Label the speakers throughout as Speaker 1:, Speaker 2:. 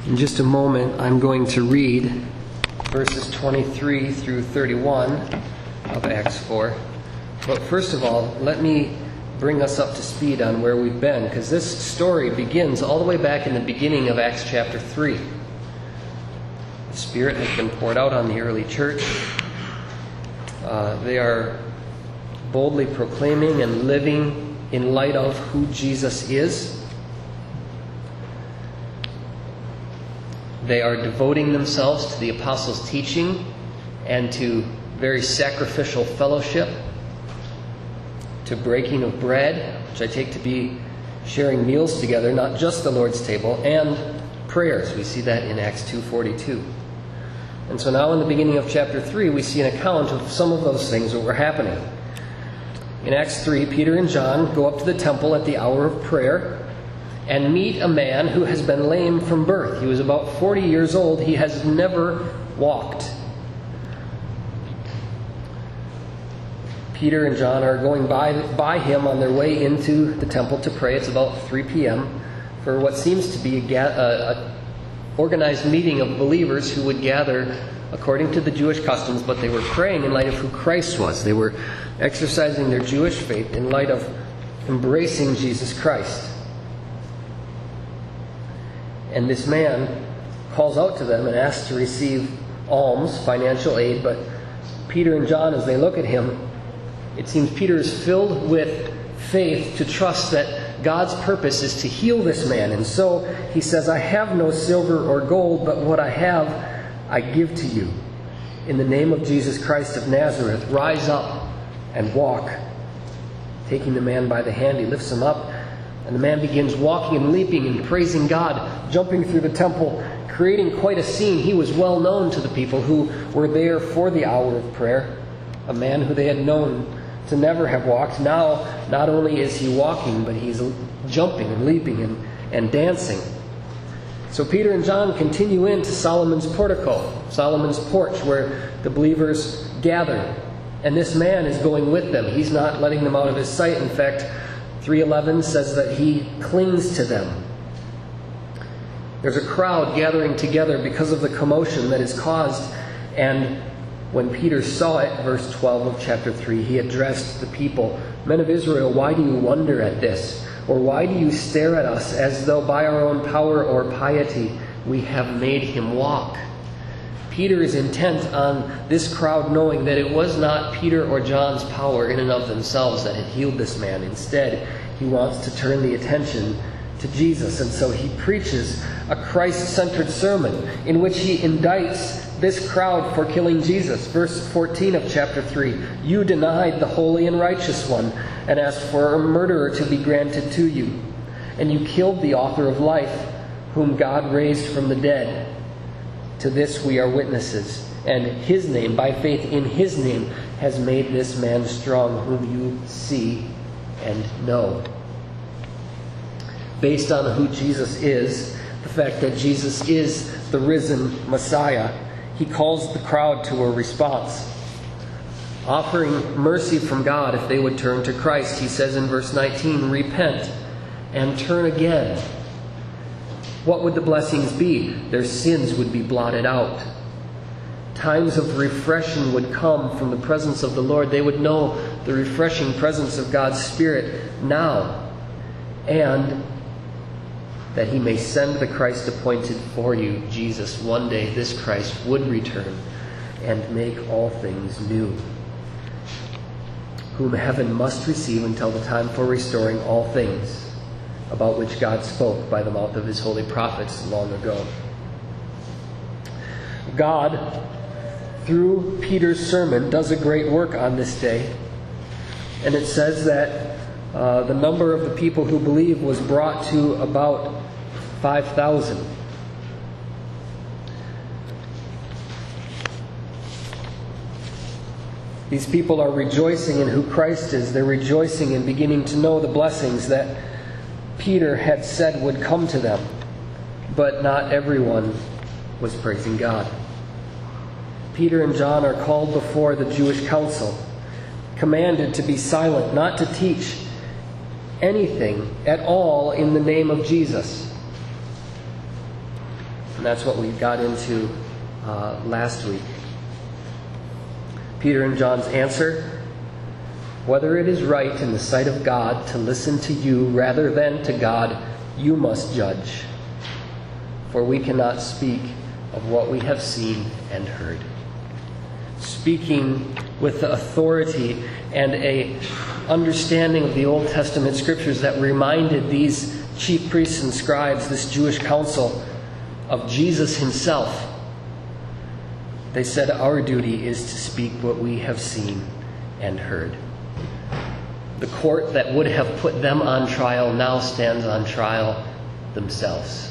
Speaker 1: In just a moment, I'm going to read verses 23 through 31 of Acts 4. But first of all, let me bring us up to speed on where we've been, because this story begins all the way back in the beginning of Acts chapter 3. The Spirit has been poured out on the early church. They are boldly proclaiming and living in light of who Jesus is. They are devoting themselves to the apostles' teaching and to very sacrificial fellowship, to breaking of bread, which I take to be sharing meals together, not just the Lord's table, and prayers. We see that in Acts 2:42. And so now in the beginning of chapter 3, we see an account of some of those things that were happening. In Acts 3, Peter and John go up to the temple at the hour of prayer and meet a man who has been lame from birth. He was about 40 years old. He has never walked. Peter and John are going by him on their way into the temple to pray. It's about 3 p.m. for what seems to be a organized meeting of believers who would gather according to the Jewish customs, but they were praying in light of who Christ was. They were exercising their Jewish faith in light of embracing Jesus Christ. And this man calls out to them and asks to receive alms, financial aid, but Peter and John, as they look at him, it seems Peter is filled with faith to trust that God's purpose is to heal this man. And so he says, I have no silver or gold, but what I have I give to you. In the name of Jesus Christ of Nazareth, rise up and walk. Taking the man by the hand, he lifts him up, and the man begins walking and leaping and praising God, jumping through the temple, creating quite a scene. He was well known to the people who were there for the hour of prayer. A man who they had known to never have walked. Now, not only is he walking, but he's jumping and leaping and dancing. So Peter and John continue into Solomon's portico, Solomon's porch, where the believers gather. And this man is going with them. He's not letting them out of his sight. In fact, 3:11 says that he clings to them. There's a crowd gathering together because of the commotion that is caused. And when Peter saw it, verse 12 of chapter 3, he addressed the people, Men of Israel, why do you wonder at this? Or why do you stare at us as though by our own power or piety we have made him walk? Peter is intent on this crowd knowing that it was not Peter or John's power in and of themselves that had healed this man. Instead, he wants to turn the attention to Jesus. And so he preaches a Christ-centered sermon in which he indicts this crowd for killing Jesus. Verse 14 of chapter 3, you denied the holy and righteous one and asked for a murderer to be granted to you. And you killed the author of life, whom God raised from the dead. To this we are witnesses, and his name, by faith in his name, has made this man strong, whom you see and know. Based on who Jesus is, the fact that Jesus is the risen Messiah, he calls the crowd to a response, offering mercy from God if they would turn to Christ. He says in verse 19, repent and turn again. What would the blessings be? Their sins would be blotted out. Times of refreshing would come from the presence of the Lord. They would know the refreshing presence of God's Spirit now, and that he may send the Christ appointed for you, Jesus. One day this Christ would return and make all things new, whom heaven must receive until the time for restoring all things, about which God spoke by the mouth of his holy prophets long ago. God, through Peter's sermon, does a great work on this day. And it says that the number of the people who believe was brought to about 5,000. These people are rejoicing in who Christ is. They're rejoicing in beginning to know the blessings that Peter had said would come to them. But not everyone was praising God. Peter and John are called before the Jewish council, commanded to be silent, not to teach anything at all in the name of Jesus. And that's what we got into last week. Peter and John's answer: whether it is right in the sight of God to listen to you rather than to God, you must judge. For we cannot speak of what we have seen and heard. Speaking with the authority and a understanding of the Old Testament scriptures that reminded these chief priests and scribes, this Jewish council, of Jesus himself. They said our duty is to speak what we have seen and heard. The court that would have put them on trial now stands on trial themselves.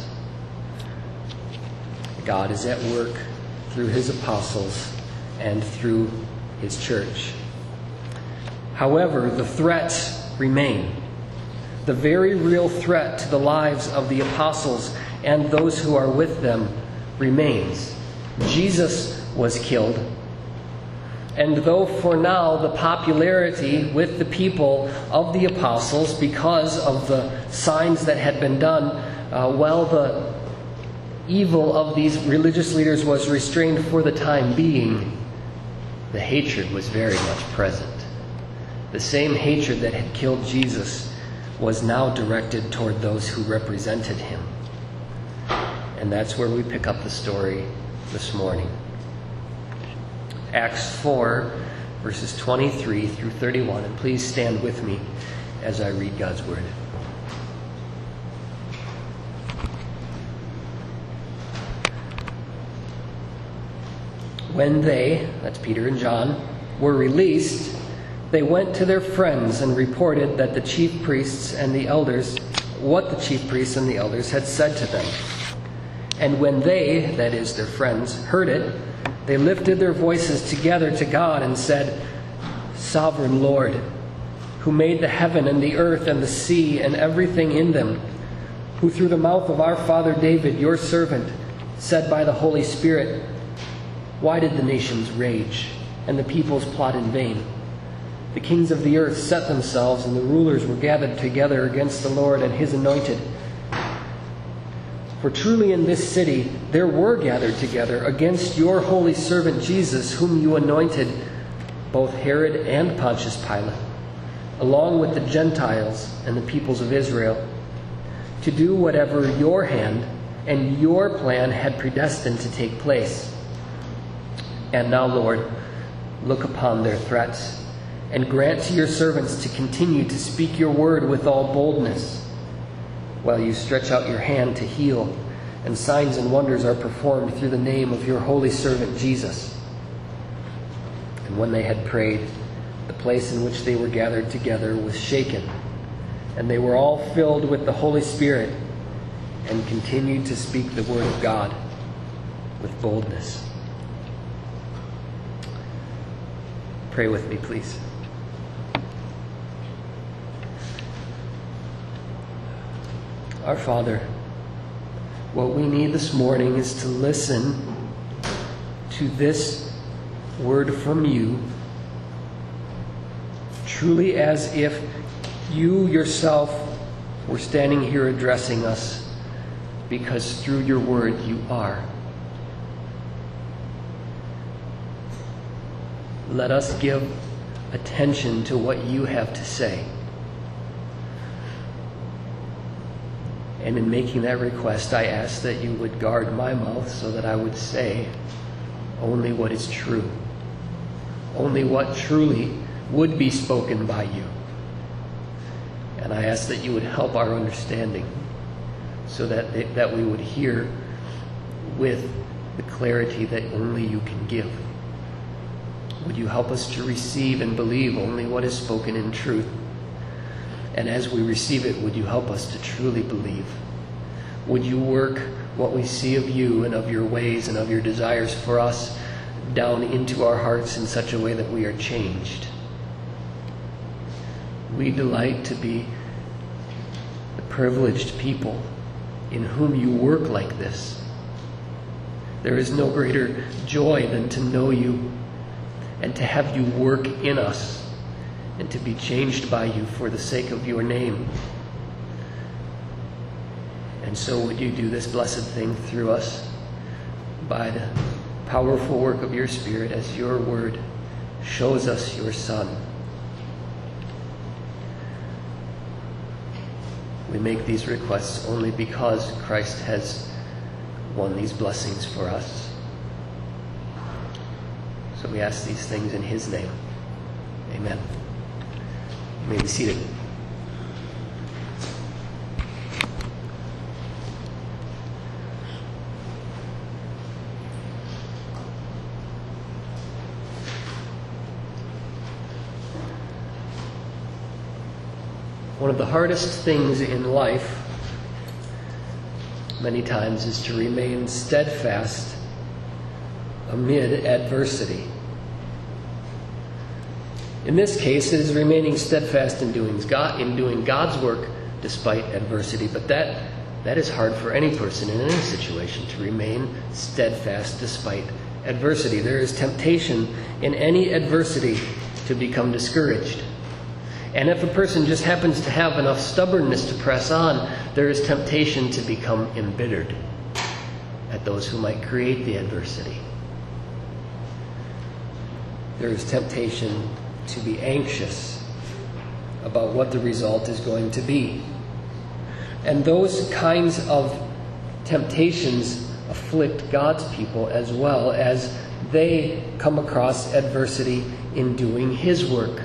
Speaker 1: God is at work through his apostles and through his church. However, the threats remain. The very real threat to the lives of the apostles and those who are with them remains. Jesus was killed. And though for now the popularity with the people of the apostles, because of the signs that had been done, while the evil of these religious leaders was restrained for the time being, the hatred was very much present. The same hatred that had killed Jesus was now directed toward those who represented him. And that's where we pick up the story this morning. Acts 4, verses 23 through 31. And please stand with me as I read God's word. When they, that's Peter and John, were released, they went to their friends and reported that what the chief priests and the elders had said to them. And when they, that is their friends, heard it, they lifted their voices together to God and said, Sovereign Lord, who made the heaven and the earth and the sea and everything in them, who through the mouth of our father David, your servant, said by the Holy Spirit, why did the nations rage and the peoples plot in vain? The kings of the earth set themselves, and the rulers were gathered together against the Lord and his anointed. For truly in this city there were gathered together against your holy servant Jesus, whom you anointed, both Herod and Pontius Pilate, along with the Gentiles and the peoples of Israel, to do whatever your hand and your plan had predestined to take place. And now, Lord, look upon their threats, and grant to your servants to continue to speak your word with all boldness, while you stretch out your hand to heal, and signs and wonders are performed through the name of your holy servant Jesus. And when they had prayed, the place in which they were gathered together was shaken, and they were all filled with the Holy Spirit, and continued to speak the word of God with boldness. Pray with me, please. Our Father, what we need this morning is to listen to this word from you, truly as if you yourself were standing here addressing us, because through your word you are. Let us give attention to what you have to say. And in making that request, I ask that you would guard my mouth so that I would say only what is true, only what truly would be spoken by you. And I ask that you would help our understanding so that we would hear with the clarity that only you can give. Would you help us to receive and believe only what is spoken in truth? And as we receive it, would you help us to truly believe? Would you work what we see of you and of your ways and of your desires for us down into our hearts in such a way that we are changed? We delight to be the privileged people in whom you work like this. There is no greater joy than to know you and to have you work in us and to be changed by you for the sake of your name. And so would you do this blessed thing through us by the powerful work of your Spirit as your word shows us your Son. We make these requests only because Christ has won these blessings for us. So we ask these things in his name. Amen. You may be seated. One of the hardest things in life, many times, is to remain steadfast amid adversity. In this case, it is remaining steadfast in doing God's work despite adversity. But that is hard for any person in any situation, to remain steadfast despite adversity. There is temptation in any adversity to become discouraged. And if a person just happens to have enough stubbornness to press on, there is temptation to become embittered at those who might create the adversity. There is temptation to be anxious about what the result is going to be. And those kinds of temptations afflict God's people as well as they come across adversity in doing his work.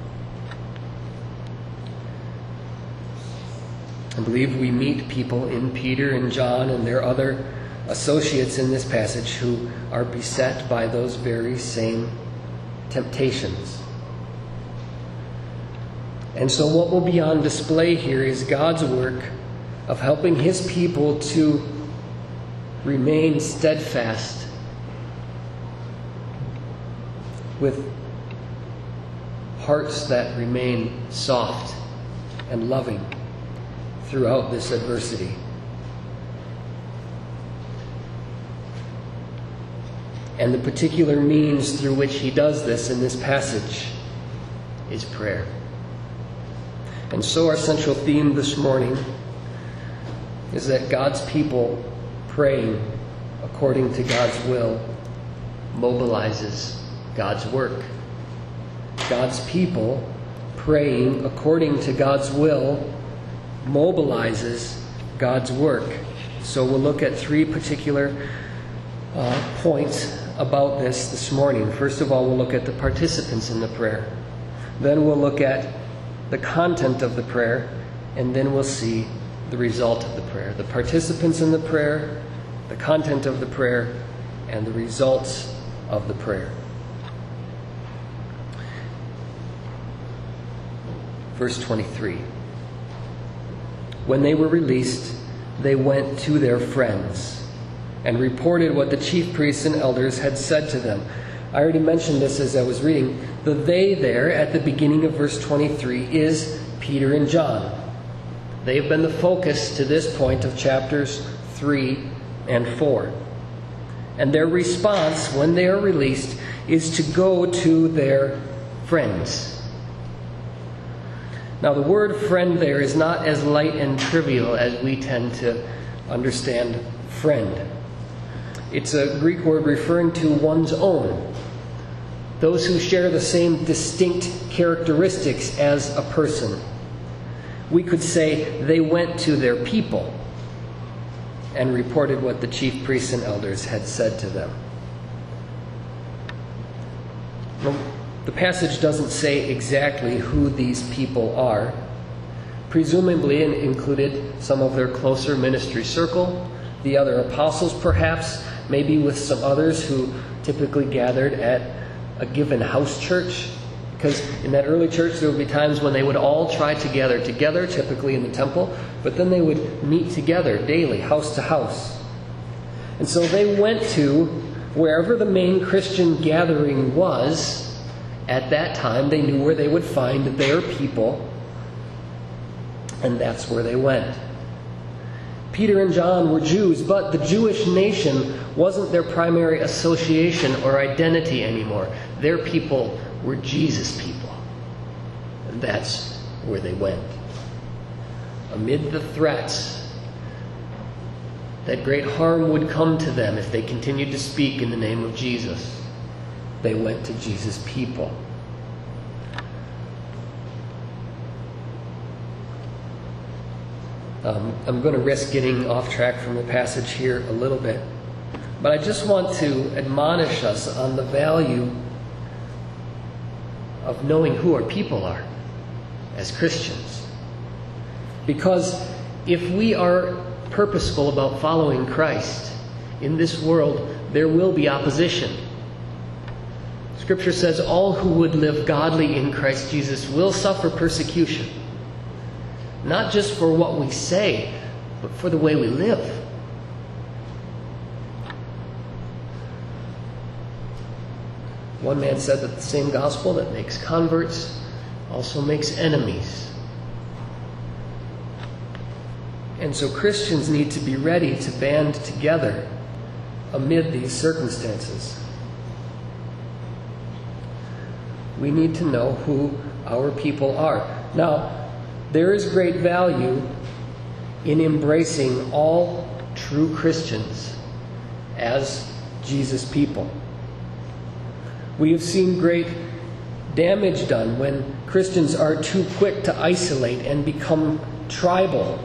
Speaker 1: I believe we meet people in Peter and John and their other associates in this passage who are beset by those very same temptations. And so what will be on display here is God's work of helping his people to remain steadfast with hearts that remain soft and loving throughout this adversity. And the particular means through which he does this in this passage is prayer. And so our central theme this morning is that God's people praying according to God's will mobilizes God's work. God's people praying according to God's will mobilizes God's work. So we'll look at three particular points about this morning. First of all, we'll look at the participants in the prayer. Then we'll look at the content of the prayer, and then we'll see the result of the prayer. The participants in the prayer, the content of the prayer, and the results of the prayer. Verse 23. When they were released, they went to their friends and reported what the chief priests and elders had said to them. I already mentioned this as I was reading. The they there at the beginning of verse 23 is Peter and John. They have been the focus to this point of chapters 3 and 4. And their response when they are released is to go to their friends. Now, the word friend there is not as light and trivial as we tend to understand friend. It's a Greek word referring to one's own. Those who share the same distinct characteristics as a person. We could say they went to their people and reported what the chief priests and elders had said to them. Well, the passage doesn't say exactly who these people are. Presumably it included some of their closer ministry circle, the other apostles perhaps, maybe with some others who typically gathered at a given house church. Because in that early church there would be times when they would all try to gather together, typically in the temple, but then they would meet together daily, house to house. And so they went to wherever the main Christian gathering was. At that time, they knew where they would find their people, and that's where they went. Peter and John were Jews, but the Jewish nation wasn't their primary association or identity anymore. Their people were Jesus' people, and that's where they went. Amid the threats that great harm would come to them if they continued to speak in the name of Jesus. They went to Jesus' people. I'm going to risk getting off track from the passage here a little bit, but I just want to admonish us on the value of knowing who our people are as Christians. Because if we are purposeful about following Christ in this world, there will be opposition. Scripture says all who would live godly in Christ Jesus will suffer persecution. Not just for what we say, but for the way we live. One man said that the same gospel that makes converts also makes enemies. And so Christians need to be ready to band together amid these circumstances. We need to know who our people are. Now, there is great value in embracing all true Christians as Jesus' people. We have seen great damage done when Christians are too quick to isolate and become tribal,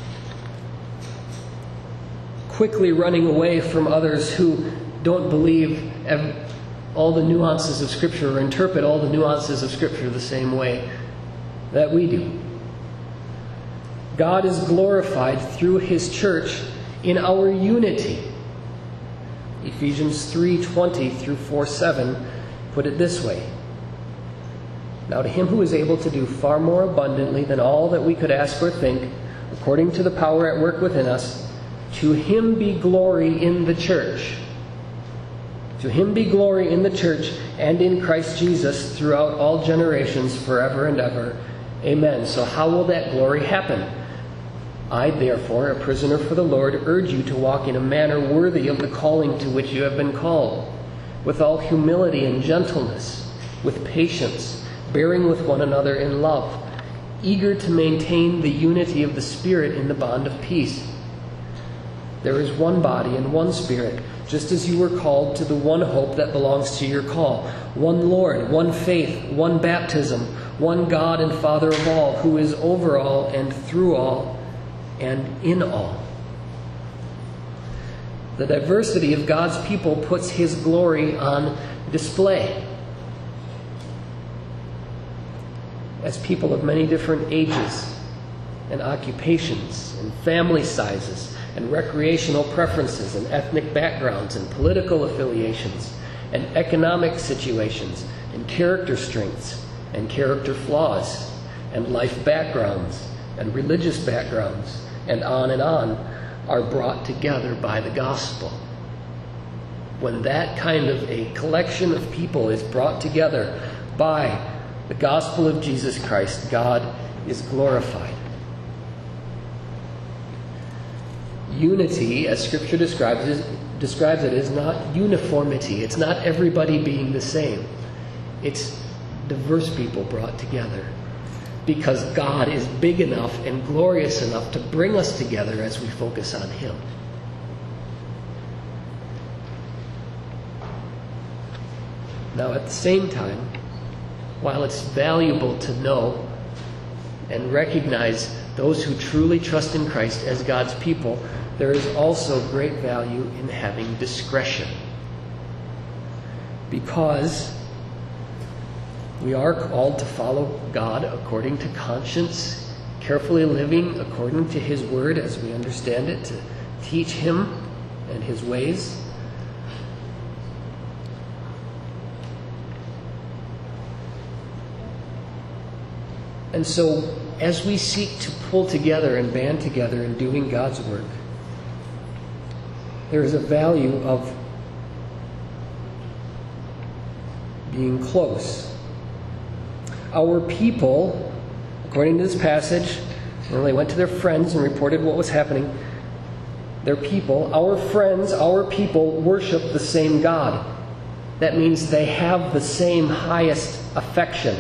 Speaker 1: quickly running away from others who don't believe all the nuances of Scripture or interpret all the nuances of Scripture the same way that we do. God is glorified through His church in our unity. Ephesians 3:20 through 4:7 put it this way. Now to Him who is able to do far more abundantly than all that we could ask or think, according to the power at work within us, to Him be glory in the church. To Him be glory in the church and in Christ Jesus throughout all generations, forever and ever. Amen. So how will that glory happen? I, therefore, a prisoner for the Lord, urge you to walk in a manner worthy of the calling to which you have been called, with all humility and gentleness, with patience, bearing with one another in love, eager to maintain the unity of the Spirit in the bond of peace. There is one body and one Spirit, just as you were called to the one hope that belongs to your call. One Lord, one faith, one baptism, one God and Father of all, who is over all and through all and in all. The diversity of God's people puts His glory on display. As people of many different ages and occupations and family sizes and recreational preferences and ethnic backgrounds and political affiliations and economic situations and character strengths and character flaws and life backgrounds and religious backgrounds and on, are brought together by the gospel. When that kind of a collection of people is brought together by the gospel of Jesus Christ, God is glorified. Unity, as Scripture describes it, is not uniformity. It's not everybody being the same. It's diverse people brought together, because God is big enough and glorious enough to bring us together as we focus on Him. Now, at the same time, while it's valuable to know and recognize those who truly trust in Christ as God's people, there is also great value in having discretion. Because we are called to follow God according to conscience, carefully living according to His Word as we understand it, to teach Him and His ways. And so, as we seek to pull together and band together in doing God's work, there is a value of being close. Our people, according to this passage, when they went to their friends and reported what was happening, their people, our friends, our people worship the same God. That means they have the same highest affection.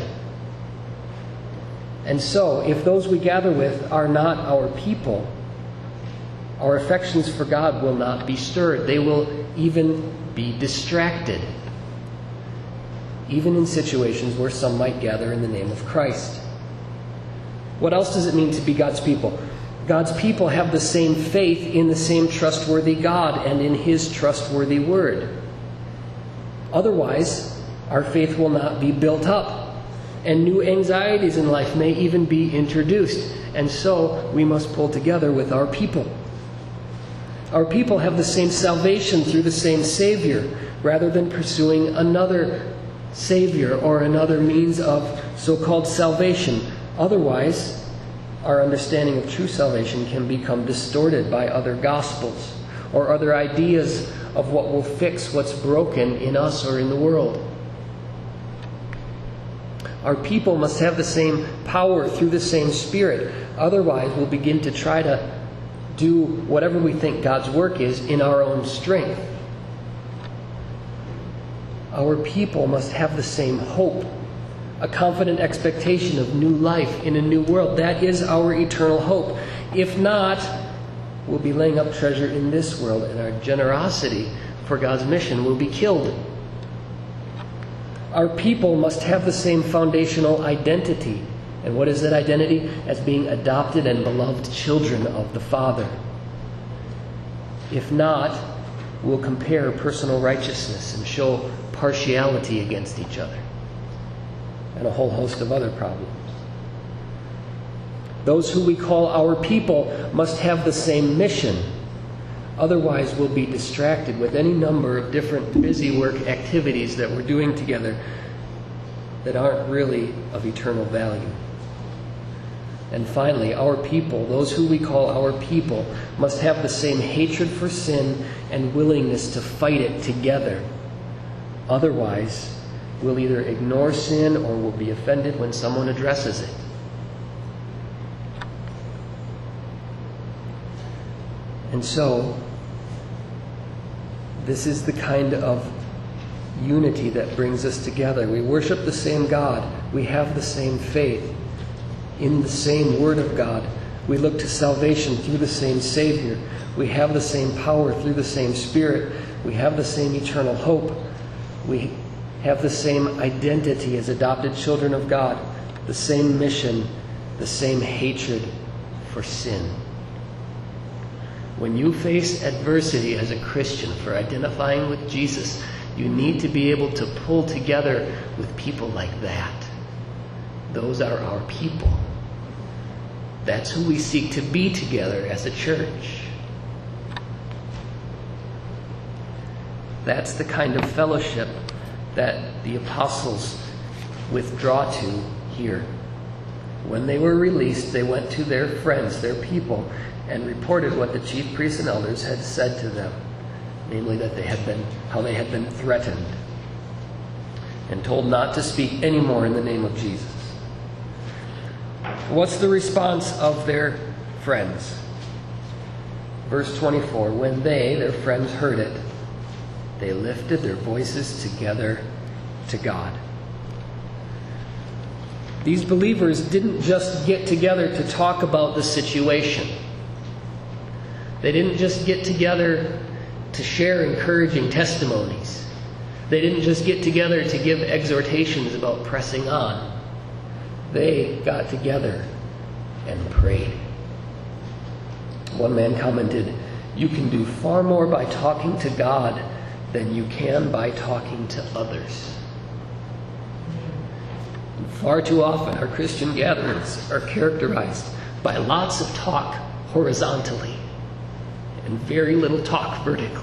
Speaker 1: And so, if those we gather with are not our people, Our affections for God will not be stirred. They will even be distracted, even in situations where some might gather in the name of Christ. What else does it mean to be God's people? God's people have the same faith in the same trustworthy God and in His trustworthy Word. Otherwise, our faith will not be built up, and new anxieties in life may even be introduced. And so we must pull together with our people. Our people have the same salvation through the same Savior, rather than pursuing another Savior or another means of so-called salvation. Otherwise, our understanding of true salvation can become distorted by other gospels or other ideas of what will fix what's broken in us or in the world. Our people must have the same power through the same Spirit. Otherwise, we'll begin to try to do whatever we think God's work is in our own strength. Our people must have the same hope, a confident expectation of new life in a new world. That is our eternal hope. If not, we'll be laying up treasure in this world, and our generosity for God's mission will be killed. Our people must have the same foundational identity. And what is that identity? As being adopted and beloved children of the Father. If not, we'll compare personal righteousness and show partiality against each other, and a whole host of other problems. Those who we call our people must have the same mission. Otherwise, we'll be distracted with any number of different busy work activities that we're doing together that aren't really of eternal value. And finally, our people, those who we call our people, must have the same hatred for sin and willingness to fight it together. Otherwise, we'll either ignore sin or we'll be offended when someone addresses it. And so, this is the kind of unity that brings us together. We worship the same God. We have the same faith in the same Word of God. We look to salvation through the same Savior. We have the same power through the same Spirit. We have the same eternal hope. We have the same identity as adopted children of God, the same mission, the same hatred for sin. When you face adversity as a Christian for identifying with Jesus, you need to be able to pull together with people like that. Those are our people. That's who we seek to be together as a church. That's the kind of fellowship that the apostles withdraw to here. When they were released, they went to their friends, their people, and reported what the chief priests and elders had said to them, namely that how they had been threatened and told not to speak anymore in the name of Jesus. What's the response of their friends? Verse 24, when they, their friends, heard it, they lifted their voices together to God. These believers didn't just get together to talk about the situation. They didn't just get together to share encouraging testimonies. They didn't just get together to give exhortations about pressing on. They got together and prayed. One man commented, "You can do far more by talking to God than you can by talking to others." And far too often, our Christian gatherings are characterized by lots of talk horizontally and very little talk vertically.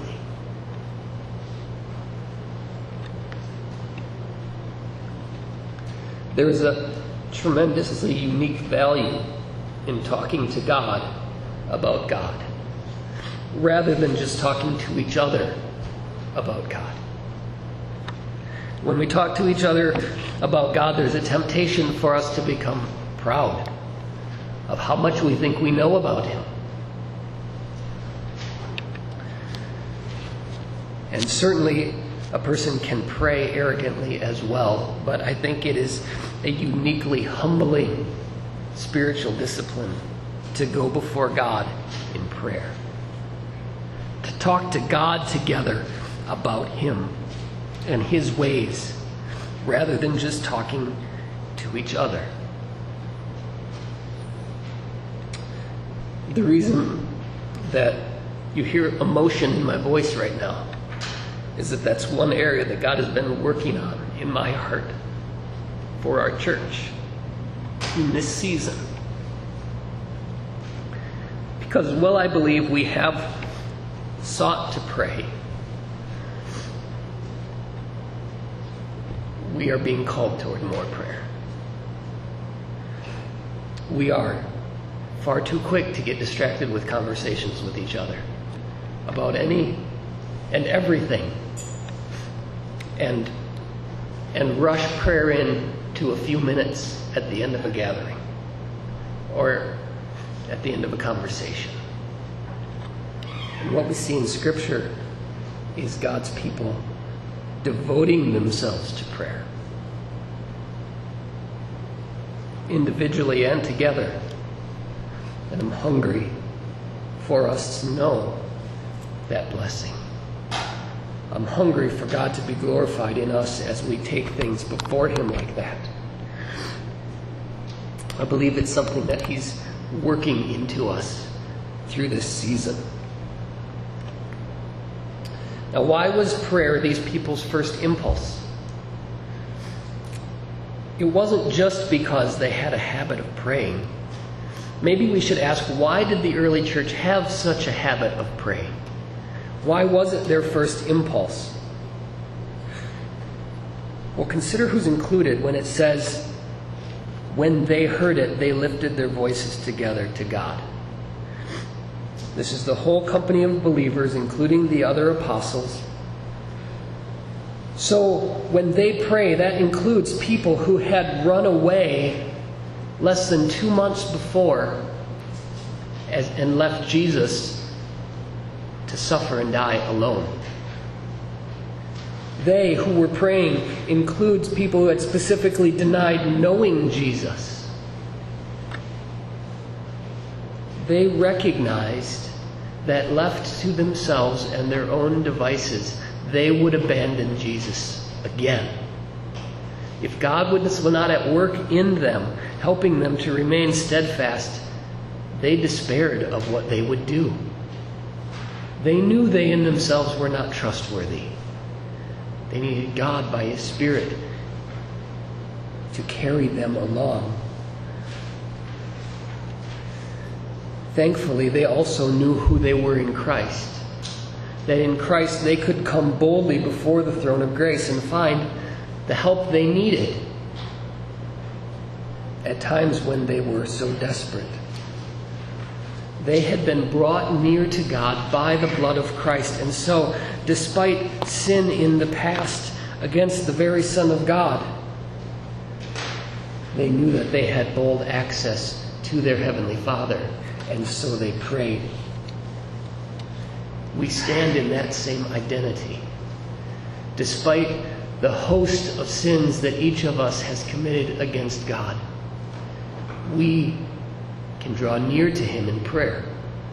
Speaker 1: There is a tremendously unique value in talking to God about God, rather than just talking to each other about God. When we talk to each other about God, there's a temptation for us to become proud of how much we think we know about Him. And certainly a person can pray arrogantly as well, but I think it is a uniquely humbling spiritual discipline to go before God in prayer. to talk to God together about Him and His ways, rather than just talking to each other. The reason that you hear emotion in my voice right now is that that's one area that God has been working on in my heart for our church in this season. Because while I believe we have sought to pray, we are being called toward more prayer. We are far too quick to get distracted with conversations with each other about any and everything, and rush prayer in to a few minutes at the end of a gathering or at the end of a conversation. And what we see in Scripture is God's people devoting themselves to prayer, individually and together. And I'm hungry for us to know that blessing. I'm hungry for God to be glorified in us as we take things before Him like that. I believe it's something that He's working into us through this season. Now, why was prayer these people's first impulse? It wasn't just because they had a habit of praying. Maybe we should ask, why did the early church have such a habit of praying? Why was it their first impulse? Well, consider who's included when it says, when they heard it, they lifted their voices together to God. This is the whole company of believers, including the other apostles. So when they pray, that includes people who had run away less than 2 months before and left Jesus to suffer and die alone. They who were praying includes people who had specifically denied knowing Jesus. They recognized that left to themselves and their own devices, they would abandon Jesus again. If God was not at work in them, helping them to remain steadfast, they despaired of what they would do. They knew they in themselves were not trustworthy. They needed God by His Spirit to carry them along. Thankfully, they also knew who they were in Christ. That in Christ they could come boldly before the throne of grace and find the help they needed at times when they were so desperate. They had been brought near to God by the blood of Christ, and so, despite sin in the past against the very Son of God, they knew that they had bold access to their Heavenly Father, and so they prayed. We stand in that same identity. Despite the host of sins that each of us has committed against God, we can draw near to Him in prayer.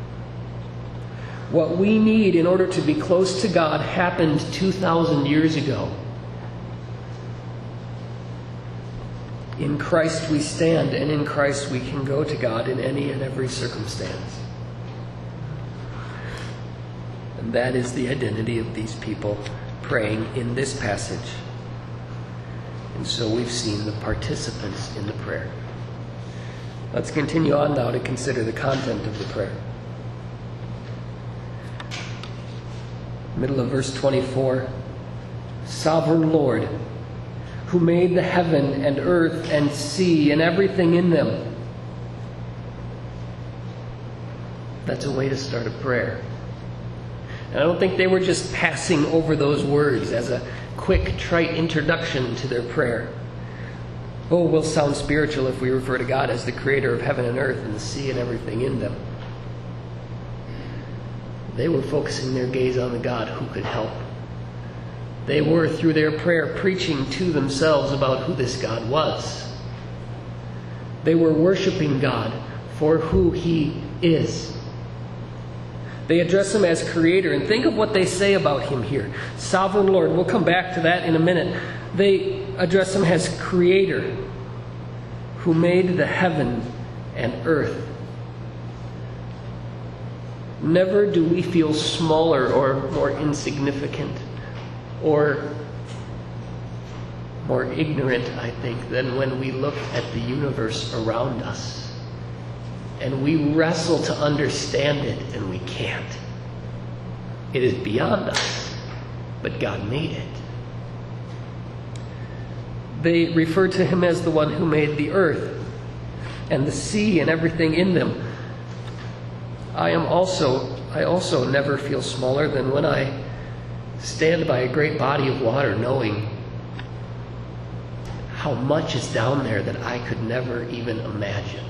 Speaker 1: What we need in order to be close to God happened 2,000 years ago. In Christ we stand, and in Christ we can go to God in any and every circumstance. And that is the identity of these people praying in this passage. And so we've seen the participants in the prayer. Let's continue on now to consider the content of the prayer. Middle of verse 24. Sovereign Lord, who made the heaven and earth and sea and everything in them. That's a way to start a prayer. And I don't think they were just passing over those words as a quick, trite introduction to their prayer. Oh, we'll sound spiritual if we refer to God as the creator of heaven and earth and the sea and everything in them. They were focusing their gaze on the God who could help. They were, through their prayer, preaching to themselves about who this God was. They were worshiping God for who He is. They address him as Creator. And think of what they say about him here. Sovereign Lord. We'll come back to that in a minute. They address him as Creator, who made the heaven and earth. Never do we feel smaller or more insignificant or more ignorant, I think, than when we look at the universe around us. And we wrestle to understand it, and we can't. It is beyond us, but God made it. They refer to him as the one who made the earth and the sea and everything in them. I also never feel smaller than when I stand by a great body of water knowing how much is down there that I could never even imagine.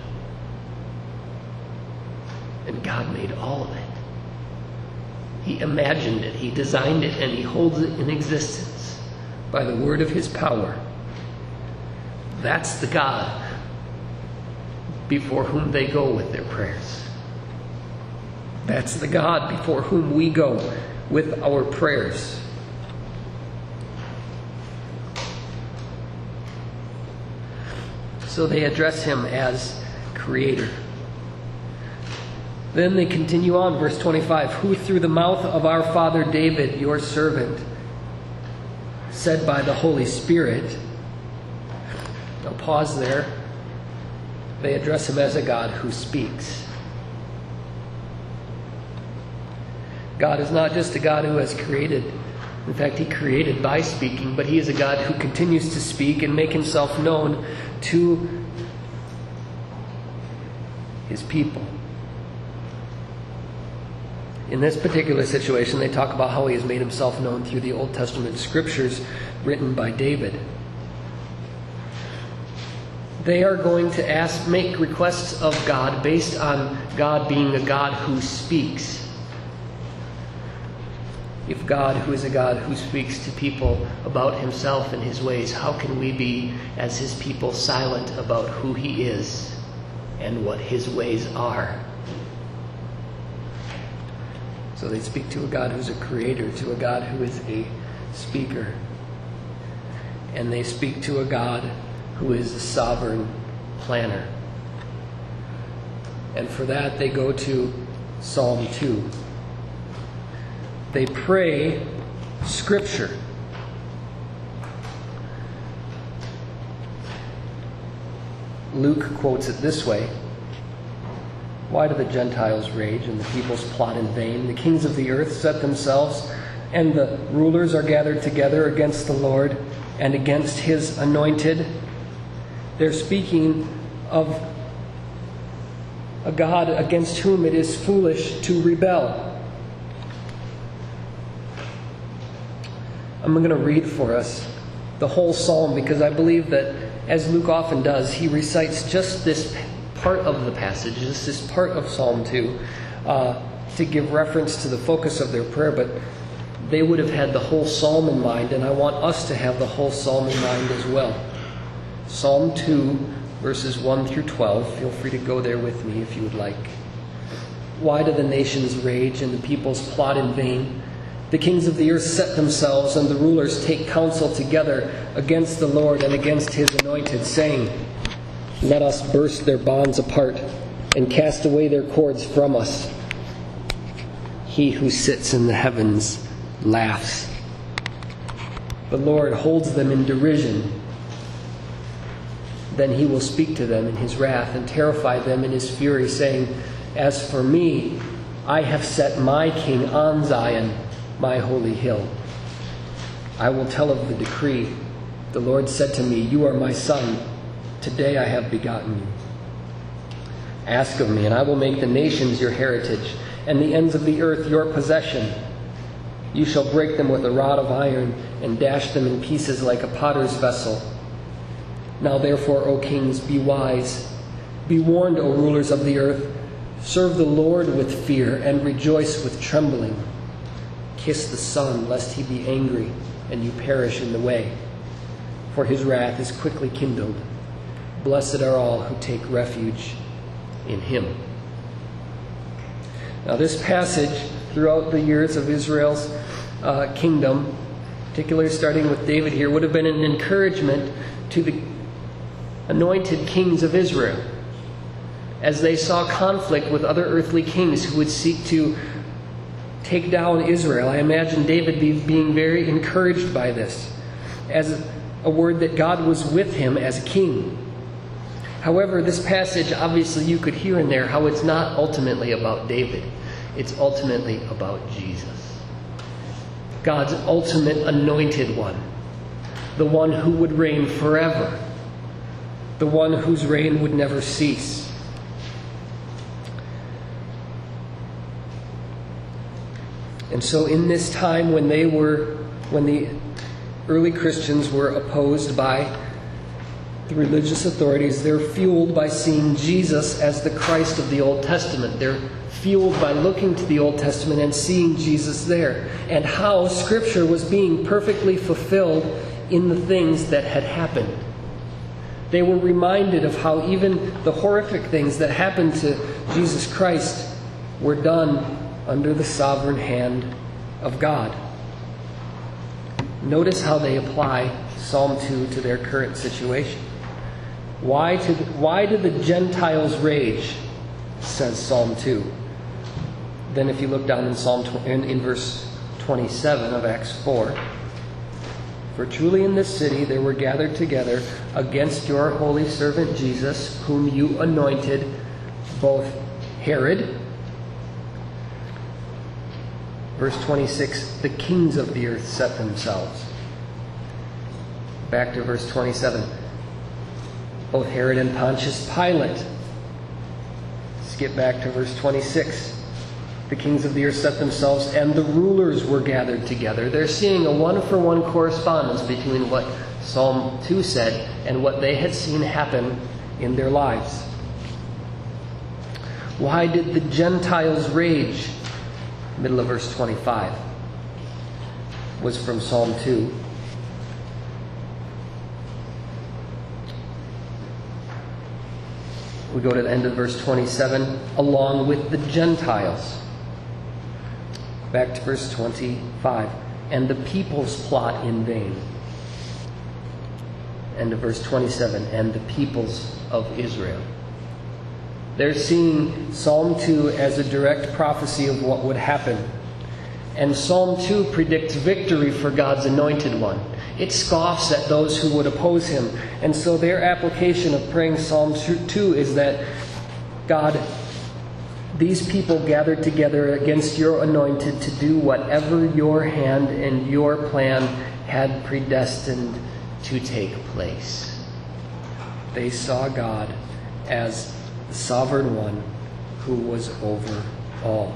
Speaker 1: And God made all of it. He imagined it, He designed it, and He holds it in existence by the word of His power. That's the God before whom they go with their prayers. That's the God before whom we go with our prayers. So they address him as Creator. Then they continue on, verse 25, who through the mouth of our father David, your servant, said by the Holy Spirit. Now pause there. They address him as a God who speaks. God is not just a God who has created. In fact, He created by speaking, but He is a God who continues to speak and make Himself known to His people. In this particular situation, they talk about how He has made Himself known through the Old Testament scriptures written by David. They are going to make requests of God based on God being a God who speaks. If God, who is a God who speaks to people about Himself and His ways, how can we be, as His people, silent about who He is and what His ways are? So they speak to a God who's a creator, to a God who is a speaker. And they speak to a God who is a sovereign planner. And for that they go to Psalm 2. They pray Scripture. Luke quotes it this way. Why do the Gentiles rage and the peoples plot in vain? The kings of the earth set themselves, and the rulers are gathered together against the Lord and against His anointed. They're speaking of a God against whom it is foolish to rebel. I'm going to read for us the whole psalm because I believe that, as Luke often does, he recites just this part of the passage, just this part of Psalm 2, to give reference to the focus of their prayer, but they would have had the whole psalm in mind, and I want us to have the whole psalm in mind as well. Psalm 2, verses 1 through 12. Feel free to go there with me if you would like. Why do the nations rage and the peoples plot in vain? The kings of the earth set themselves, and the rulers take counsel together against the Lord and against His anointed, saying, let us burst their bonds apart and cast away their cords from us. He who sits in the heavens laughs. The Lord holds them in derision. Then He will speak to them in His wrath and terrify them in His fury, saying, as for me, I have set my king on Zion, my holy hill. I will tell of the decree. The Lord said to me, you are my son. Today I have begotten you. Ask of me, and I will make the nations your heritage, and the ends of the earth your possession. You shall break them with a rod of iron, and dash them in pieces like a potter's vessel. Now therefore, O kings, be wise. Be warned, O rulers of the earth. Serve the Lord with fear, and rejoice with trembling. Kiss the Son, lest He be angry, and you perish in the way. For His wrath is quickly kindled. Blessed are all who take refuge in Him. Now this passage throughout the years of Israel's kingdom, particularly starting with David here, would have been an encouragement to the anointed kings of Israel as they saw conflict with other earthly kings who would seek to take down Israel. I imagine David being very encouraged by this as a word that God was with him as a king. However, this passage, obviously you could hear in there how it's not ultimately about David. It's ultimately about Jesus. God's ultimate anointed one. The one who would reign forever. The one whose reign would never cease. And so in this time when the early Christians were opposed by the religious authorities, they're fueled by seeing Jesus as the Christ of the Old Testament. They're fueled by looking to the Old Testament and seeing Jesus there, and how Scripture was being perfectly fulfilled in the things that had happened. They were reminded of how even the horrific things that happened to Jesus Christ were done under the sovereign hand of God. Notice how they apply Psalm 2 to their current situation. Why do the Gentiles rage, says Psalm 2. Then if you look down in verse 27 of Acts 4, for truly in this city they were gathered together against your holy servant Jesus, whom you anointed, both Herod, verse 26, the kings of the earth set themselves. Back to verse 27. Both Herod and Pontius Pilate. Skip back to verse 26. The kings of the earth set themselves, and the rulers were gathered together. They're seeing a one-for-one correspondence between what Psalm 2 said and what they had seen happen in their lives. Why did the Gentiles rage? Middle of verse 25 was from Psalm 2. We go to the end of verse 27, along with the Gentiles. Back to verse 25, and the peoples plot in vain. End of verse 27, and the peoples of Israel. They're seeing Psalm 2 as a direct prophecy of what would happen. And Psalm 2 predicts victory for God's anointed one. It scoffs at those who would oppose him. And so their application of praying Psalm 2 is that, God, these people gathered together against your anointed to do whatever your hand and your plan had predestined to take place. They saw God as the sovereign one who was over all.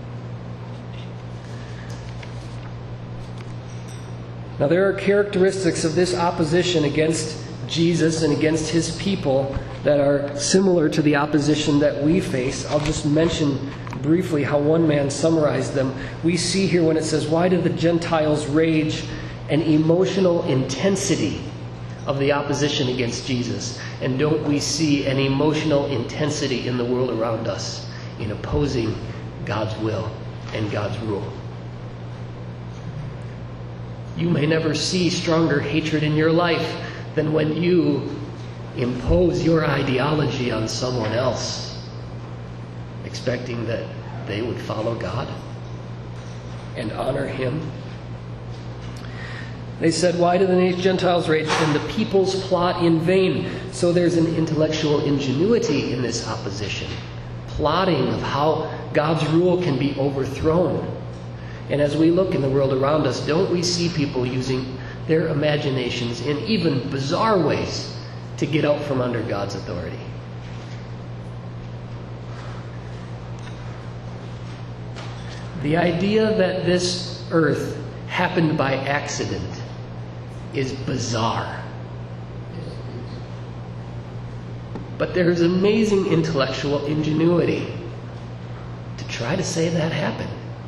Speaker 1: Now, there are characteristics of this opposition against Jesus and against his people that are similar to the opposition that we face. I'll just mention briefly how one man summarized them. We see here when it says, why do the Gentiles rage? An emotional intensity of the opposition against Jesus. And don't we see an emotional intensity in the world around us in opposing God's will and God's rule? You may never see stronger hatred in your life than when you impose your ideology on someone else, expecting that they would follow God and honor him. They said, why do the Gentiles rage and the peoples plot in vain? So there's an intellectual ingenuity in this opposition, plotting of how God's rule can be overthrown. And as we look in the world around us, don't we see people using their imaginations in even bizarre ways to get out from under God's authority? The idea that this earth happened by accident is bizarre. But there is amazing intellectual ingenuity to try to say that happened.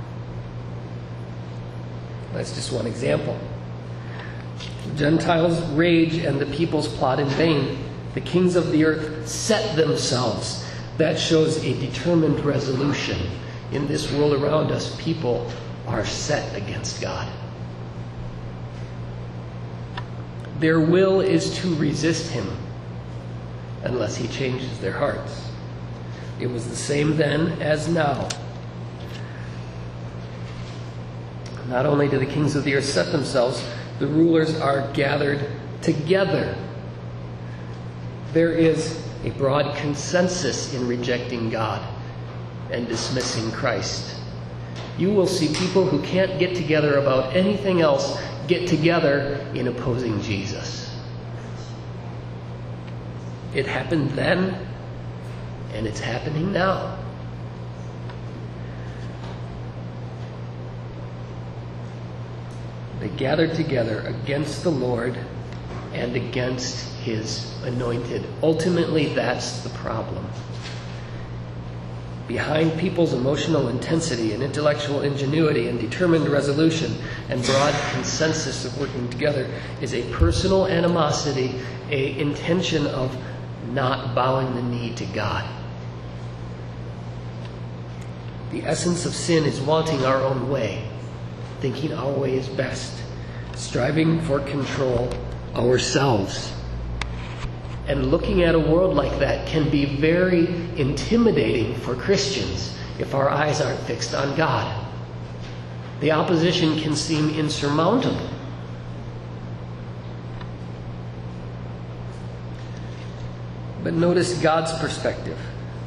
Speaker 1: That's just one example. The Gentiles rage and the peoples plot in vain. The kings of the earth set themselves. That shows a determined resolution in this world around us, people are set against God. Their will is to resist him unless he changes their hearts. It was the same then as now. Not only do the kings of the earth set themselves, the rulers are gathered together. There is a broad consensus in rejecting God and dismissing Christ. You will see people who can't get together about anything else get together in opposing Jesus. It happened then, and it's happening now. They gathered together against the Lord and against his anointed. Ultimately, that's the problem. Behind people's emotional intensity and intellectual ingenuity and determined resolution and broad consensus of working together is a personal animosity, an intention of not bowing the knee to God. The essence of sin is wanting our own way, thinking our way is best, striving for control ourselves. And looking at a world like that can be very intimidating for Christians if our eyes aren't fixed on God. The opposition can seem insurmountable. But notice God's perspective.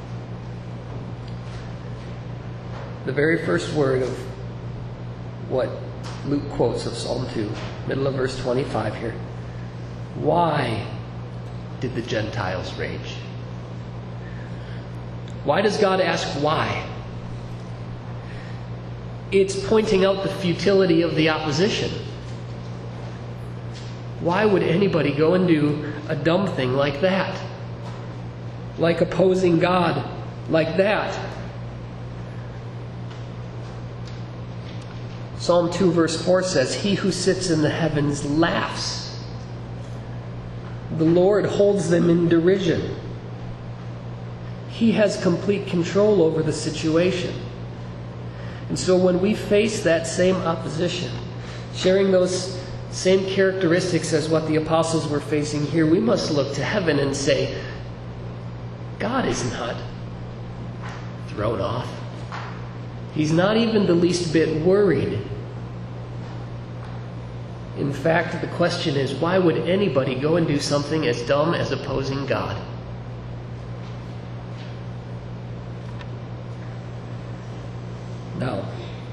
Speaker 1: The very first word of what Luke quotes of Psalm 2, middle of verse 25 here. Why did the Gentiles rage? Why does God ask why? It's pointing out the futility of the opposition. Why would anybody go and do a dumb thing like that? Like opposing God like that? Psalm 2 verse 4 says, "He who sits in the heavens laughs. The Lord holds them in derision." He has complete control over the situation. And so when we face that same opposition, sharing those same characteristics as what the apostles were facing here, we must look to heaven and say, God is not thrown off. He's not even the least bit worried. In fact, the question is, why would anybody go and do something as dumb as opposing God? Now,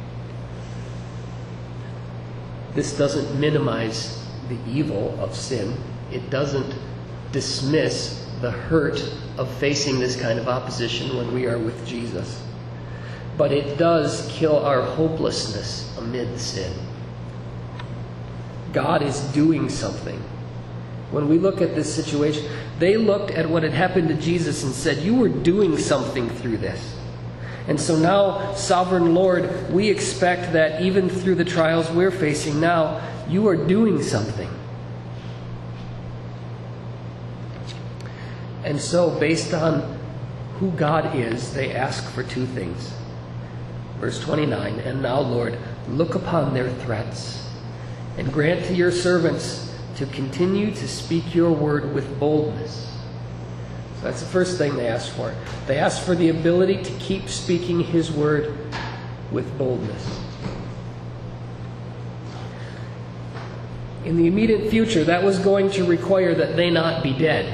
Speaker 1: this doesn't minimize the evil of sin. It doesn't dismiss the hurt of facing this kind of opposition when we are with Jesus. But it does kill our hopelessness amid sin. God is doing something. When we look at this situation, they looked at what had happened to Jesus and said, "You were doing something through this." And so now, Sovereign Lord, we expect that even through the trials we're facing now, you are doing something. And so, based on who God is, they ask for two things. Verse 29, "And now, Lord, look upon their threats, and grant to your servants to continue to speak your word with boldness." So that's the first thing they asked for. They asked for the ability to keep speaking his word with boldness. In the immediate future, that was going to require that they not be dead.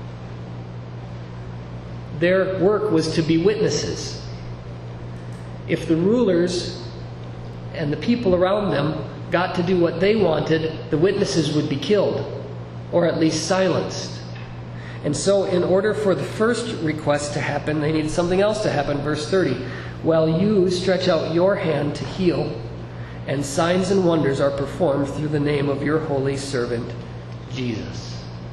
Speaker 1: Their work was to be witnesses. If the rulers and the people around them got to do what they wanted, the witnesses would be killed, or at least silenced. And so in order for the first request to happen, they needed something else to happen. Verse 30, "While you stretch out your hand to heal, and signs and wonders are performed through the name of your holy servant, Jesus."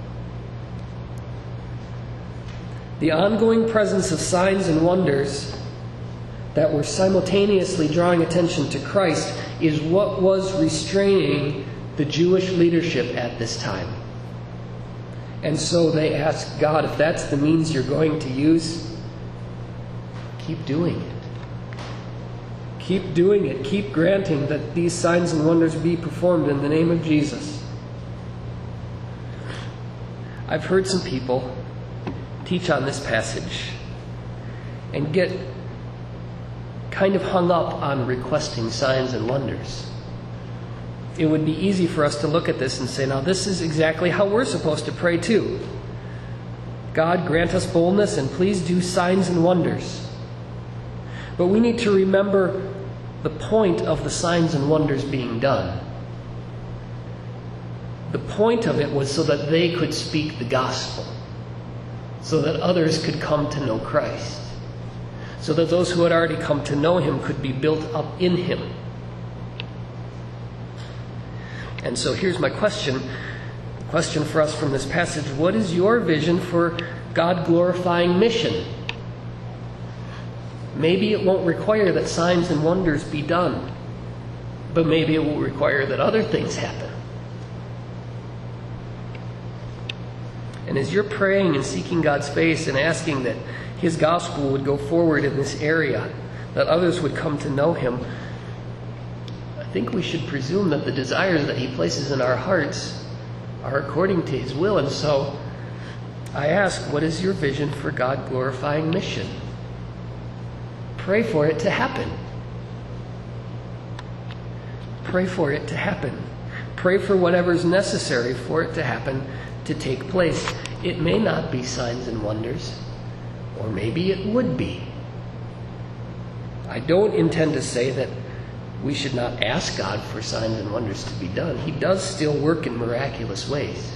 Speaker 1: The ongoing presence of signs and wonders that were simultaneously drawing attention to Christ is what was restraining the Jewish leadership at this time. And so they asked God, if that's the means you're going to use, keep doing it. Keep doing it. Keep granting that these signs and wonders be performed in the name of Jesus. I've heard some people teach on this passage and get kind of hung up on requesting signs and wonders. It would be easy for us to look at this and say, now this is exactly how we're supposed to pray too. God, grant us boldness and please do signs and wonders. But we need to remember the point of the signs and wonders being done. The point of it was so that they could speak the gospel, so that others could come to know Christ, so that those who had already come to know him could be built up in him. And so here's my question. Question for us from this passage. What is your vision for God-glorifying mission? Maybe it won't require that signs and wonders be done, but maybe it will require that other things happen. And as you're praying and seeking God's face and asking that his gospel would go forward in this area, that others would come to know him, I think we should presume that the desires that he places in our hearts are according to his will. And so I ask, what is your vision for God-glorifying mission? Pray for it to happen. Pray for it to happen. Pray for whatever's necessary for it to happen, to take place. It may not be signs and wonders, or maybe it would be. I don't intend to say that we should not ask God for signs and wonders to be done. He does still work in miraculous ways.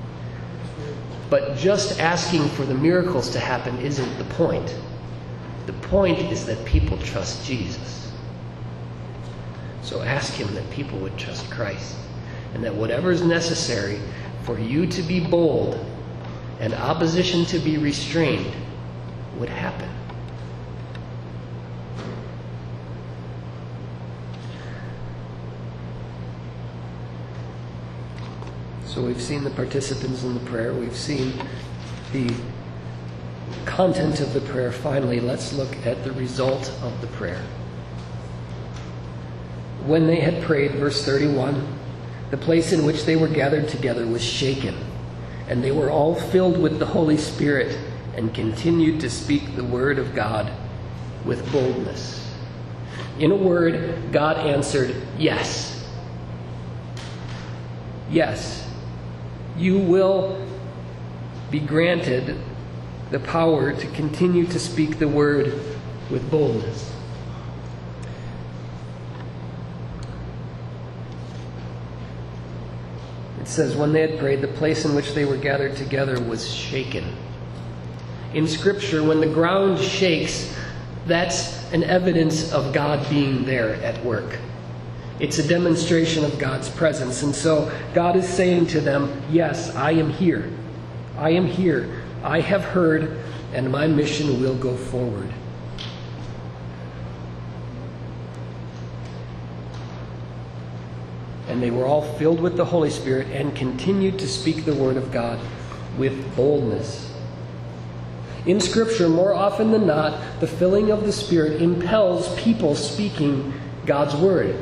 Speaker 1: But just asking for the miracles to happen isn't the point. The point is that people trust Jesus. So ask him that people would trust Christ, and that whatever is necessary for you to be bold and opposition to be restrained would happen. So we've seen the participants in the prayer. We've seen the content of the prayer. Finally, let's look at the result of the prayer. When they had prayed, verse 31, the place in which they were gathered together was shaken, and they were all filled with the Holy Spirit and continued to speak the word of God with boldness. In a word, God answered, yes. Yes. You will be granted the power to continue to speak the word with boldness. It says, when they had prayed, the place in which they were gathered together was shaken. In Scripture, when the ground shakes, that's an evidence of God being there at work. It's a demonstration of God's presence. And so God is saying to them, yes, I am here. I am here. I have heard, and my mission will go forward. And they were all filled with the Holy Spirit and continued to speak the word of God with boldness. In Scripture, more often than not, the filling of the Spirit impels people speaking God's word.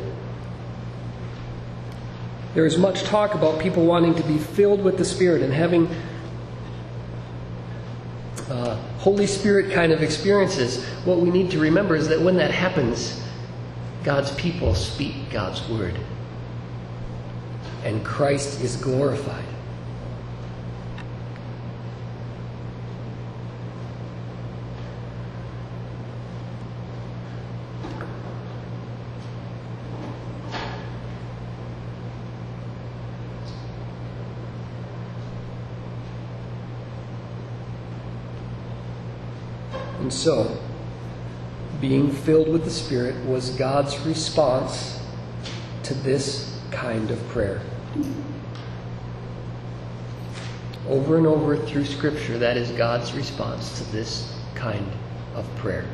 Speaker 1: There is much talk about people wanting to be filled with the Spirit and having Holy Spirit kind of experiences. What we need to remember is that when that happens, God's people speak God's word, and Christ is glorified. And so, being filled with the Spirit was God's response to this kind of prayer. Over and over through Scripture, that is God's response to this kind of prayer.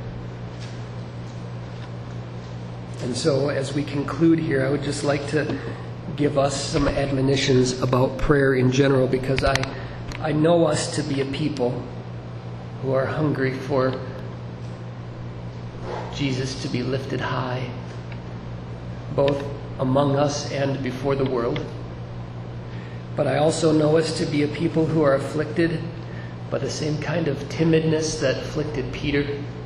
Speaker 1: And so, as we conclude here, I would just like to give us some admonitions about prayer in general, because I know us to be a people who are hungry for Jesus to be lifted high, both among us and before the world. But I also know us to be a people who are afflicted by the same kind of timidness that afflicted Peter.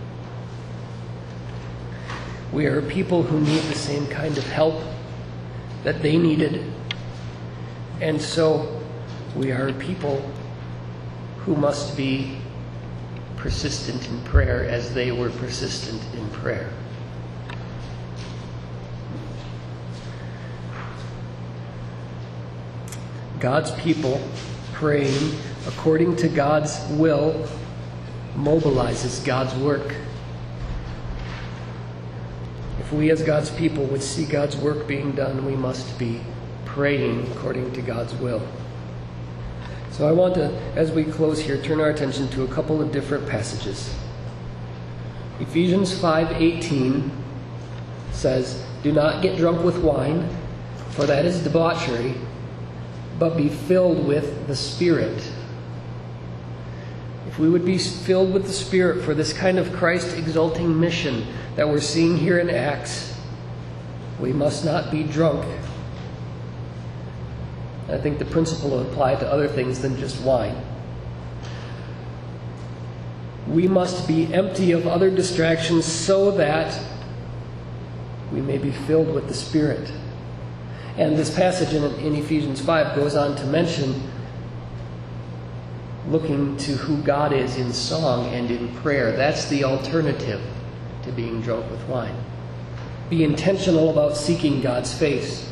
Speaker 1: We are a people who need the same kind of help that they needed. And so we are a people who must be persistent in prayer as they were persistent in prayer. God's people praying according to God's will mobilizes God's work. If we as God's people would see God's work being done, we must be praying according to God's will. So I want to, as we close here, turn our attention to a couple of different passages. Ephesians 5:18 says, "Do not get drunk with wine, for that is debauchery, but be filled with the Spirit." If we would be filled with the Spirit for this kind of Christ-exalting mission that we're seeing here in Acts, we must not be drunk. I think the principle will apply to other things than just wine. We must be empty of other distractions so that we may be filled with the Spirit. And this passage in Ephesians 5 goes on to mention looking to who God is in song and in prayer. That's the alternative to being drunk with wine. Be intentional about seeking God's face.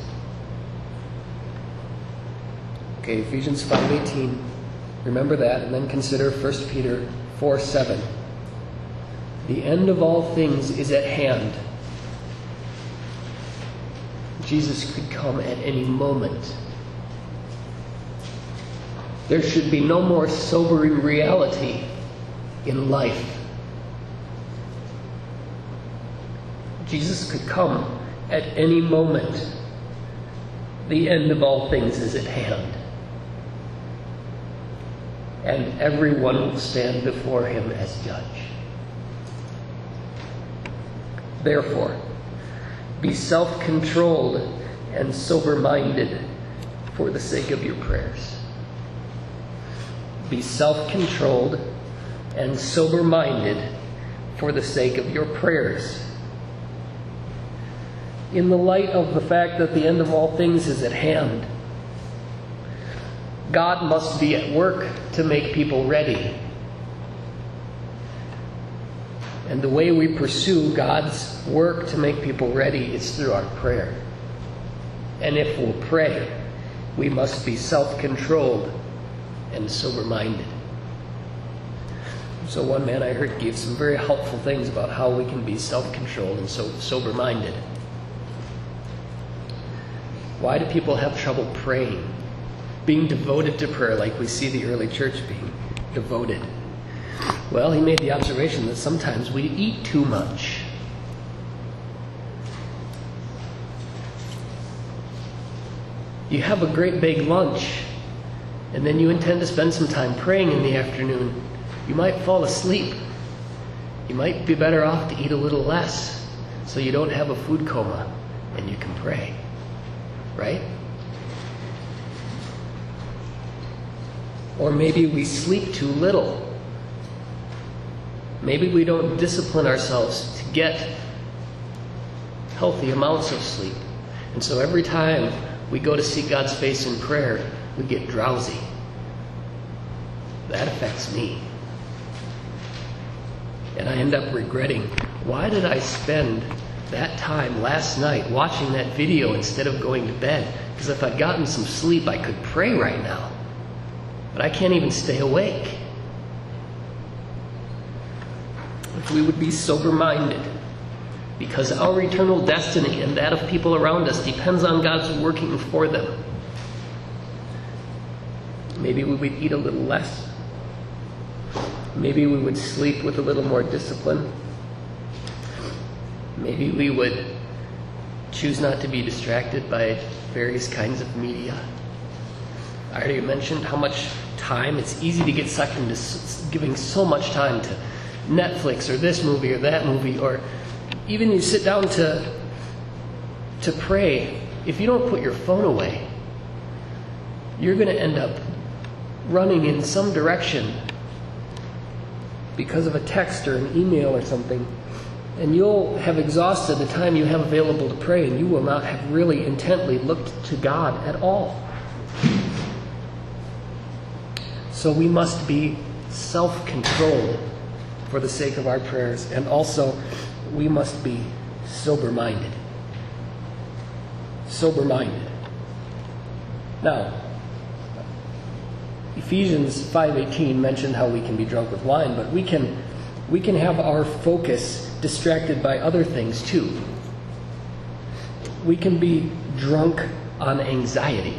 Speaker 1: Okay, Ephesians 5:18. Remember that, and then consider 1 Peter 4:7. The end of all things is at hand. Jesus could come at any moment. There should be no more sobering reality in life. Jesus could come at any moment. The end of all things is at hand. And everyone will stand before him as judge. Therefore, be self-controlled and sober-minded for the sake of your prayers. Be self-controlled and sober-minded for the sake of your prayers. In the light of the fact that the end of all things is at hand, God must be at work to make people ready. And the way we pursue God's work to make people ready is through our prayer. And if we'll pray, we must be self-controlled and sober-minded. So one man I heard gave some very helpful things about how we can be self-controlled and sober-minded. Why do people have trouble praying? Being devoted to prayer like we see the early church being devoted. Well, he made the observation that sometimes we eat too much. You have a great big lunch, and then you intend to spend some time praying in the afternoon. You might fall asleep. You might be better off to eat a little less so you don't have a food coma and you can pray. Right? Or maybe we sleep too little. Maybe we don't discipline ourselves to get healthy amounts of sleep. And so every time we go to seek God's face in prayer, we get drowsy. That affects me. And I end up regretting, why did I spend that time last night watching that video instead of going to bed? Because if I'd gotten some sleep, I could pray right now. But I can't even stay awake. If we would be sober-minded, because our eternal destiny and that of people around us depends on God's working for them. Maybe we would eat a little less. Maybe we would sleep with a little more discipline. Maybe we would choose not to be distracted by various kinds of media. I already mentioned how much time, it's easy to get sucked into giving so much time to Netflix or this movie or that movie, or even you sit down to to pray, if you don't put your phone away, you're going to end up running in some direction because of a text or an email or something, and you'll have exhausted the time you have available to pray, and you will not have really intently looked to God at all. So we must be self-controlled for the sake of our prayers, and also we must be sober-minded. Sober-minded. Now, Ephesians 5:18 mentioned how we can be drunk with wine, but we can have our focus distracted by other things too. We can be drunk on anxiety.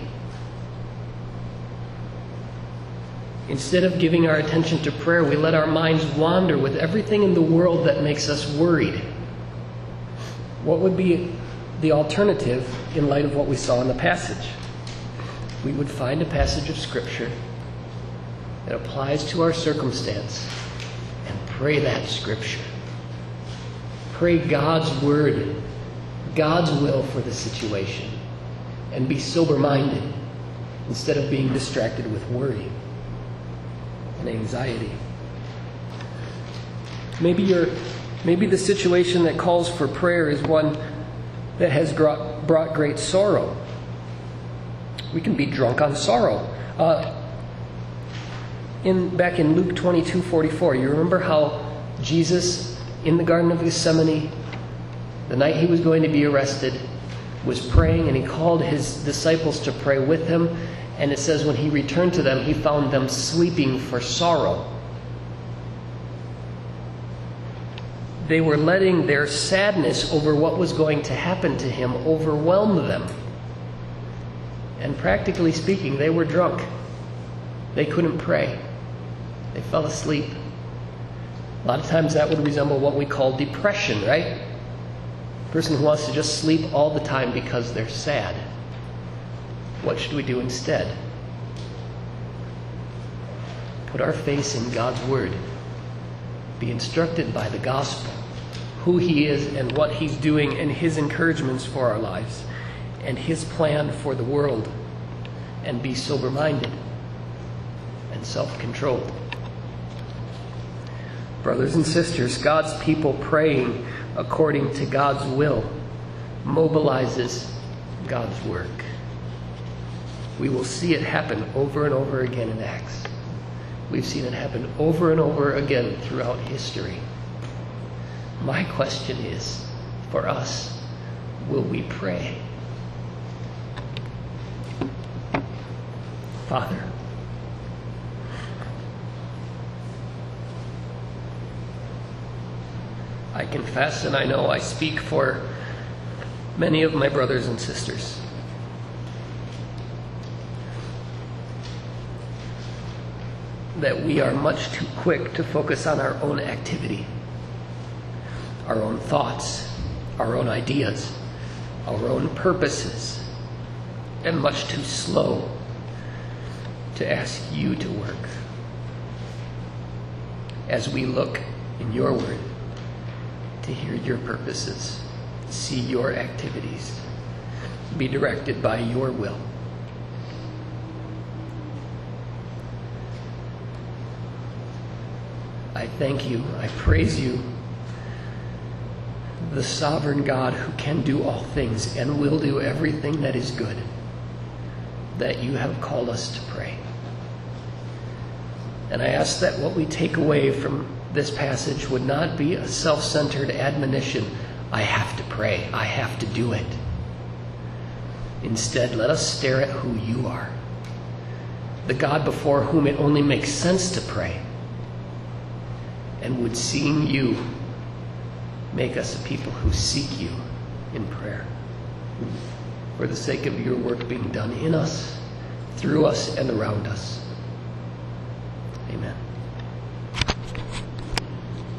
Speaker 1: Instead of giving our attention to prayer, we let our minds wander with everything in the world that makes us worried. What would be the alternative in light of what we saw in the passage? We would find a passage of Scripture that applies to our circumstance and pray that Scripture. Pray God's word, God's will for the situation, and be sober-minded instead of being distracted with worry and anxiety. Maybe the situation that calls for prayer is one that has brought great sorrow. We can be drunk on sorrow. Back in Luke 22:44, you remember how Jesus, in the Garden of Gethsemane, the night he was going to be arrested, was praying, and he called his disciples to pray with him. And it says when he returned to them, he found them sleeping for sorrow. They were letting their sadness over what was going to happen to him overwhelm them. And practically speaking, they were drunk. They couldn't pray. They fell asleep. A lot of times that would resemble what we call depression, right? A person who wants to just sleep all the time because they're sad. What should we do instead? Put our faith in God's Word. Be instructed by the gospel, who He is and what He's doing, and His encouragements for our lives, and His plan for the world, and be sober-minded and self-controlled. Brothers and sisters, God's people praying according to God's will mobilizes God's work. We will see it happen over and over again in Acts. We've seen it happen over and over again throughout history. My question is, for us, will we pray? Father, I confess, and I know I speak for many of my brothers and sisters, that we are much too quick to focus on our own activity, our own thoughts, our own ideas, our own purposes, and much too slow to ask you to work. As we look in your word to hear your purposes, see your activities, be directed by your will. I thank you, I praise you, the sovereign God who can do all things and will do everything that is good, that you have called us to pray. And I ask that what we take away from this passage would not be a self-centered admonition, I have to pray, I have to do it. Instead, let us stare at who you are, the God before whom it only makes sense to pray. And would seeing you make us a people who seek you in prayer for the sake of your work being done in us, through us, and around us. Amen.